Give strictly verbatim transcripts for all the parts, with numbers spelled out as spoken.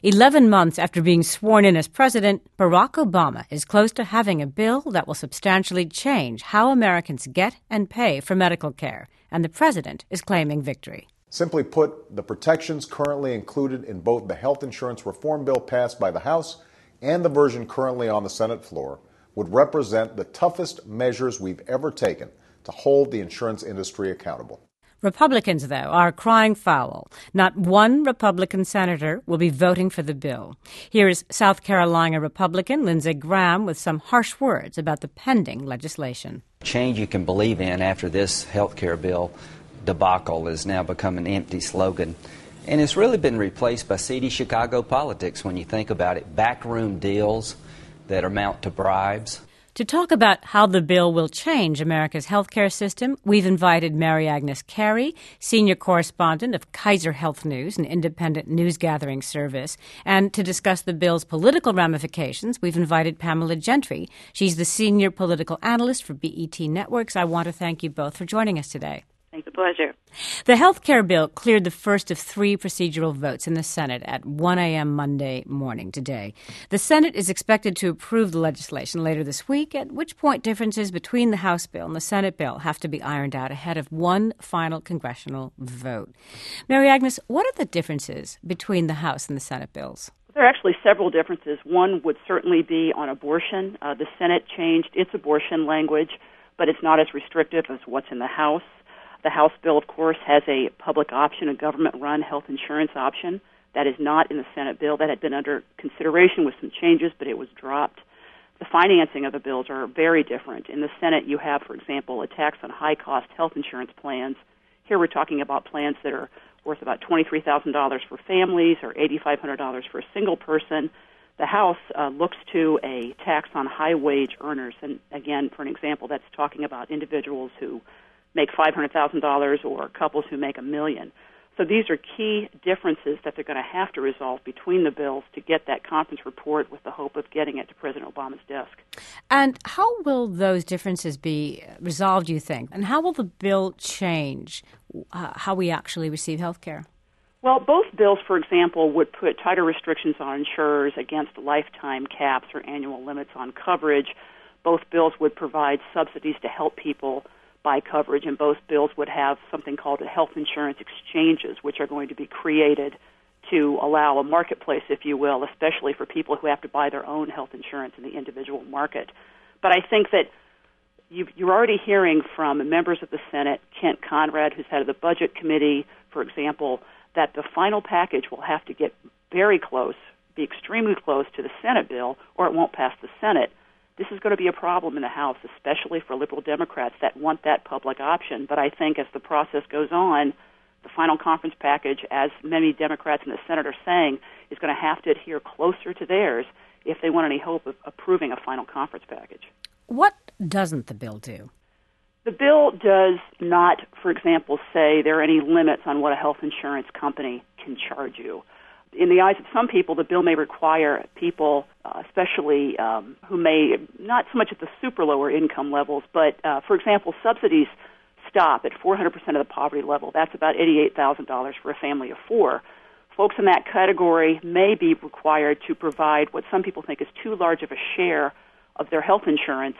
Eleven months after being sworn in as president, Barack Obama is close to having a bill that will substantially change how Americans get and pay for medical care, and the president is claiming victory. Simply put, the protections currently included in both the health insurance reform bill passed by the House and the version currently on the Senate floor would represent the toughest measures we've ever taken to hold the insurance industry accountable. Republicans, though, are crying foul. Not one Republican senator will be voting for the bill. Here is South Carolina Republican Lindsey Graham with some harsh words about the pending legislation. Change you can believe in after this health care bill debacle has now become an empty slogan. And it's really been replaced by seedy Chicago politics when you think about it. Backroom deals that amount to bribes. To talk about how the bill will change America's healthcare system, we've invited Mary Agnes Carey, senior correspondent of Kaiser Health News, an independent news-gathering service. And to discuss the bill's political ramifications, we've invited Pamela Gentry. She's the senior political analyst for B E T Networks. I want to thank you both for joining us today. It's a pleasure. The health care bill cleared the first of three procedural votes in the Senate at one a.m. Monday morning today. The Senate is expected to approve the legislation later this week, at which point differences between the House bill and the Senate bill have to be ironed out ahead of one final congressional vote. Mary Agnes, what are the differences between the House and the Senate bills? There are actually several differences. One would certainly be on abortion. Uh, the Senate changed its abortion language, but it's not as restrictive as what's in the House. The House bill, of course, has a public option, a government-run health insurance option. That is not in the Senate bill. That had been under consideration with some changes, but it was dropped. The financing of the bills are very different. In the Senate, you have, for example, a tax on high-cost health insurance plans. Here we're talking about plans that are worth about twenty-three thousand dollars for families or eight thousand five hundred dollars for a single person. The House uh, looks to a tax on high-wage earners. And again, for an example, that's talking about individuals who make five hundred thousand dollars or couples who make a million. So these are key differences that they're going to have to resolve between the bills to get that conference report with the hope of getting it to President Obama's desk. And how will those differences be resolved, you think? And how will the bill change uh, how we actually receive health care? Well, both bills, for example, would put tighter restrictions on insurers against lifetime caps or annual limits on coverage. Both bills would provide subsidies to help people buy coverage, and both bills would have something called a health insurance exchanges, which are going to be created to allow a marketplace, if you will, especially for people who have to buy their own health insurance in the individual market. But I think that you've, you're already hearing from members of the Senate, Kent Conrad, who's head of the Budget Committee, for example, that the final package will have to get very close, be extremely close to the Senate bill, or it won't pass the Senate. This is going to be a problem in the House, especially for liberal Democrats that want that public option. But I think as the process goes on, the final conference package, as many Democrats in the Senate are saying, is going to have to adhere closer to theirs if they want any hope of approving a final conference package. What doesn't the bill do? The bill does not, for example, say there are any limits on what a health insurance company can charge you. In the eyes of some people, the bill may require people, uh, especially um, who may, not so much at the super lower income levels, but, uh, for example, subsidies stop at four hundred percent of the poverty level. That's about eighty-eight thousand dollars for a family of four. Folks in that category may be required to provide what some people think is too large of a share of their health insurance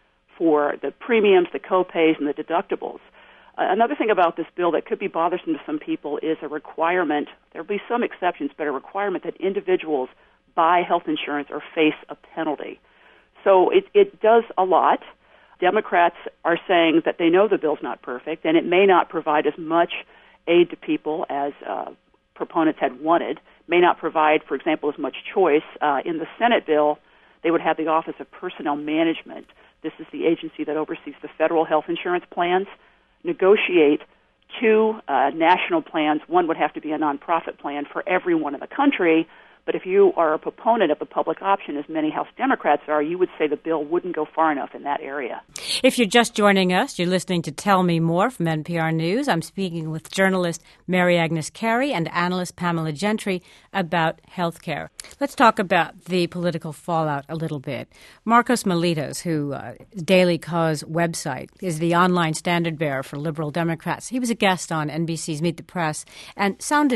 for the premiums, the co-pays, and the deductibles. Another thing about this bill that could be bothersome to some people is a requirement, there will be some exceptions, but a requirement that individuals buy health insurance or face a penalty. So it, it does a lot. Democrats are saying that they know the bill's not perfect, and it may not provide as much aid to people as uh, proponents had wanted, may not provide, for example, as much choice. Uh, in the Senate bill, they would have the Office of Personnel Management. This is the agency that oversees the federal health insurance plans. Negotiate two uh, national plans. One would have to be a nonprofit plan for everyone in the country, but if you are a proponent of the public option, as many House Democrats are, you would say the bill wouldn't go far enough in that area. If you're just joining us, you're listening to Tell Me More from N P R News. I'm speaking with journalist Mary Agnes Carey and analyst Pamela Gentry about health care. Let's talk about the political fallout a little bit. Marcos Melitos, who uh, Daily Cause website is the online standard bearer for liberal Democrats, he was a guest on N B C's Meet the Press and sounded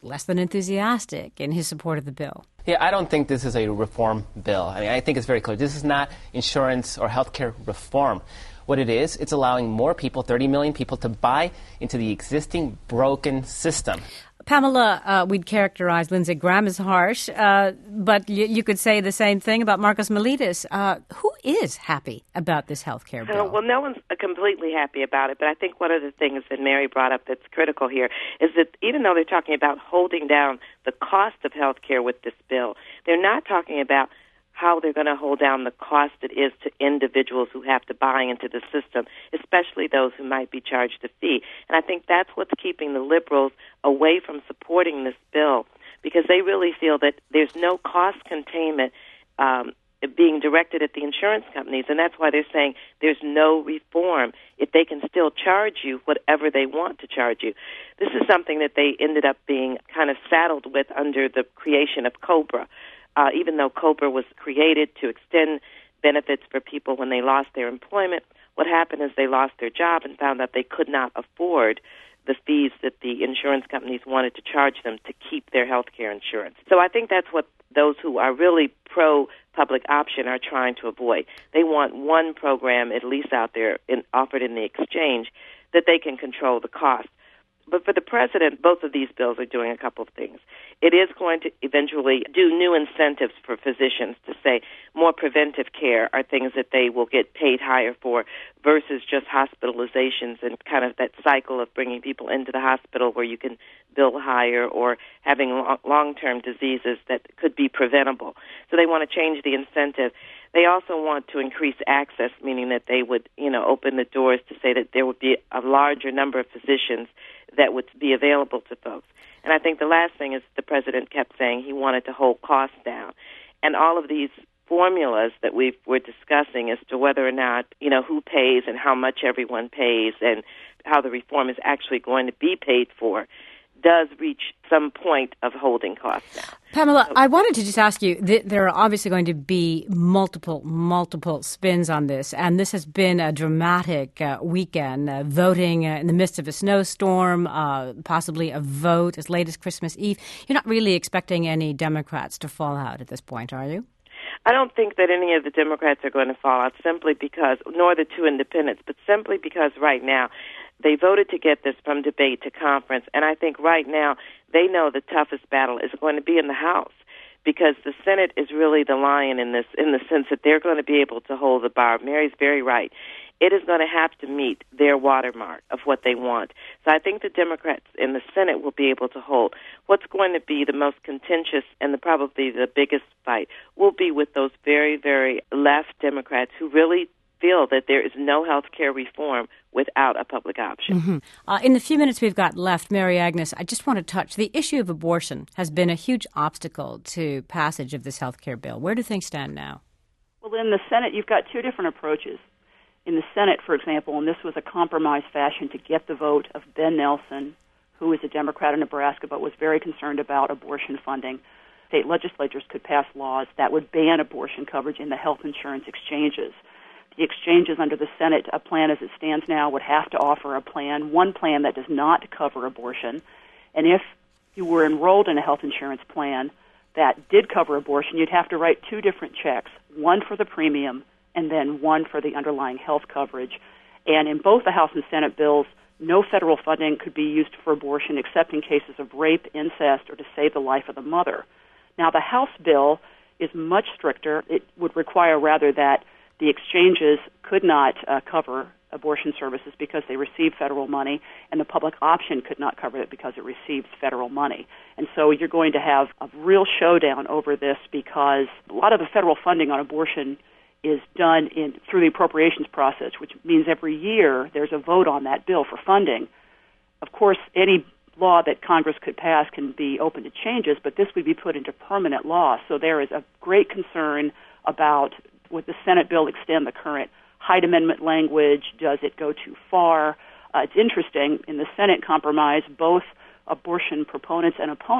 less than enthusiastic in his support of the bill. Yeah, I don't think this is a reform bill. I mean, I think it's very clear. This is not insurance or healthcare reform. What it is, it's allowing more people, thirty million people, to buy into the existing broken system. Pamela, uh, we'd characterize Lindsey Graham as harsh, uh, but y- you could say the same thing about Marcos Miletus. Uh, who is happy about this health care bill? Uh, well, no one's completely happy about it, but I think one of the things that Mary brought up that's critical here is that even though they're talking about holding down the cost of health care with this bill, they're not talking about how they're going to hold down the cost it is to individuals who have to buy into the system, especially those who might be charged a fee. And I think that's what's keeping the liberals away from supporting this bill, because they really feel that there's no cost containment um, being directed at the insurance companies, and that's why they're saying there's no reform if they can still charge you whatever they want to charge you. This is something that they ended up being kind of saddled with under the creation of COBRA. Uh, even though COBRA was created to extend benefits for people when they lost their employment, what happened is they lost their job and found that they could not afford the fees that the insurance companies wanted to charge them to keep their health care insurance. So I think that's what those who are really pro-public option are trying to avoid. They want one program at least out there in, offered in the exchange that they can control the cost. But for the president, both of these bills are doing a couple of things. It is going to eventually do new incentives for physicians to say more preventive care are things that they will get paid higher for versus just hospitalizations and kind of that cycle of bringing people into the hospital where you can bill higher or having long-term diseases that could be preventable. So they want to change the incentive. They also want to increase access, meaning that they would, you know, open the doors to say that there would be a larger number of physicians that would be available to folks. And I think the last thing is the president kept saying he wanted to hold costs down. And all of these formulas that we were discussing as to whether or not, you know, who pays and how much everyone pays and how the reform is actually going to be paid for does reach some point of holding costs down. Pamela, I wanted to just ask you, th- there are obviously going to be multiple, multiple spins on this, and this has been a dramatic uh, weekend, uh, voting uh, in the midst of a snowstorm, uh, possibly a vote as late as Christmas Eve. You're not really expecting any Democrats to fall out at this point, are you? I don't think that any of the Democrats are going to fall out simply because, nor the two independents, but simply because right now they voted to get this from debate to conference, and I think right now they know the toughest battle is going to be in the House because the Senate is really the lion in this, in the sense that they're going to be able to hold the bar. Mary's very right. It is going to have to meet their watermark of what they want. So I think the Democrats in the Senate will be able to hold. What's going to be the most contentious and the, probably the biggest fight will be with those very, very left Democrats who really feel that there is no health care reform without a public option. Mm-hmm. Uh, in the few minutes we've got left, Mary Agnes, I just want to touch the issue of abortion has been a huge obstacle to passage of this health care bill. Where do things stand now? Well, in the Senate, you've got two different approaches. In the Senate, for example, and this was a compromise fashion to get the vote of Ben Nelson, who is a Democrat in Nebraska but was very concerned about abortion funding. State legislatures could pass laws that would ban abortion coverage in the health insurance exchanges. The exchanges under the Senate a plan as it stands now would have to offer a plan, one plan that does not cover abortion. And if you were enrolled in a health insurance plan that did cover abortion, you'd have to write two different checks, one for the premium and then one for the underlying health coverage. And in both the House and Senate bills, no federal funding could be used for abortion except in cases of rape, incest, or to save the life of the mother. Now, the House bill is much stricter. It would require, rather, that the exchanges could not uh, cover abortion services because they receive federal money, and the public option could not cover it because it receives federal money. And so you're going to have a real showdown over this because a lot of the federal funding on abortion is done in through the appropriations process, which means every year there's a vote on that bill for funding. Of course, any law that Congress could pass can be open to changes, but this would be put into permanent law. So there is a great concern about would the Senate bill extend the current Hyde Amendment language? Does it go too far? Uh, it's interesting, in the Senate compromise, both abortion proponents and opponents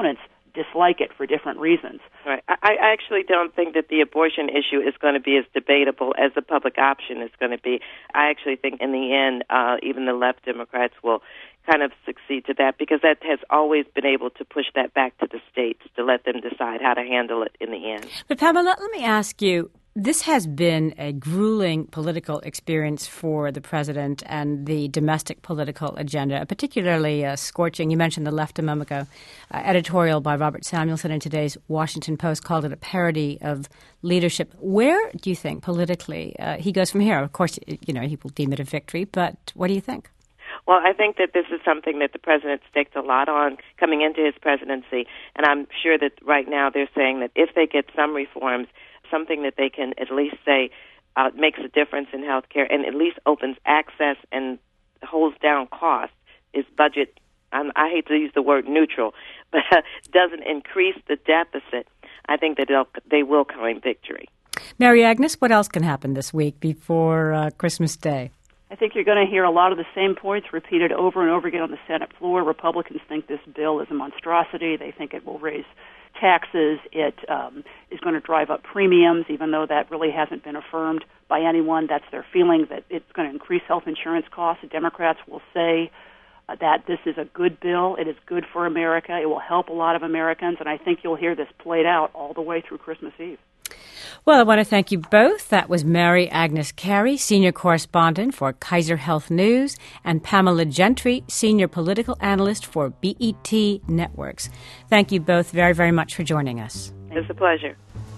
dislike it for different reasons. Right. I, I actually don't think that the abortion issue is going to be as debatable as the public option is going to be. I actually think in the end, uh, even the left Democrats will kind of succeed to that, because that has always been able to push that back to the states to let them decide how to handle it in the end. But Pamela, let me ask you, this has been a grueling political experience for the president and the domestic political agenda, particularly uh, scorching. You mentioned the left a moment ago. Uh, editorial by Robert Samuelson in today's Washington Post called it a parody of leadership. Where do you think politically uh, he goes from here? Of course, you know, he will deem it a victory, but what do you think? Well, I think that this is something that the president staked a lot on coming into his presidency, and I'm sure that right now they're saying that if they get some reforms, something that they can at least say uh, makes a difference in health care and at least opens access and holds down costs, is budget, um, I hate to use the word neutral, but uh, doesn't increase the deficit, I think that they'll, they will claim victory. Mary Agnes, what else can happen this week before uh, Christmas Day? I think you're going to hear a lot of the same points repeated over and over again on the Senate floor. Republicans think this bill is a monstrosity. They think it will raise taxes. It um, is going to drive up premiums, even though that really hasn't been affirmed by anyone. That's their feeling, that it's going to increase health insurance costs. The Democrats will say uh, that this is a good bill. It is good for America. It will help a lot of Americans, and I think you'll hear this played out all the way through Christmas Eve. Well, I want to thank you both. That was Mary Agnes Carey, senior correspondent for Kaiser Health News, and Pamela Gentry, senior political analyst for B E T Networks. Thank you both very, very much for joining us. It's a pleasure.